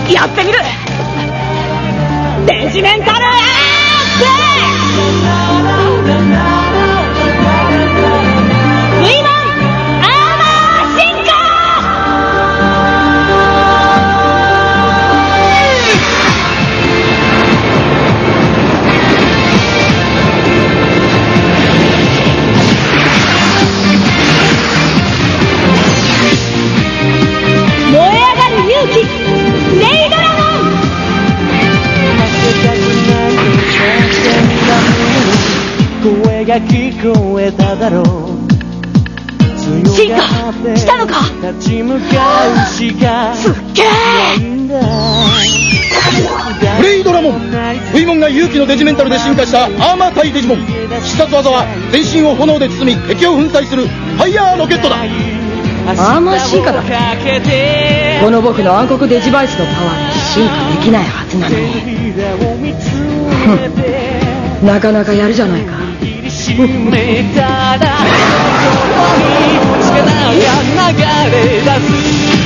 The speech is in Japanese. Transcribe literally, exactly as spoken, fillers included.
やってみる。デジメンタルエース V モンアーマー進化。燃え上がる勇気、レイドラゴン。声が聞こえただろう。進化したのか。すっげえ。 ブレイドラモン。V モンが勇気のデジメンタルで進化したアーマー対デジモン。必殺技は全身を炎で包み敵を粉砕するファイヤーロケットだ。 アーマー進化だ。この僕の暗黒デジバイスのパワーで進化できないはずなのに。なかなかやるじゃないか。力が流れ出す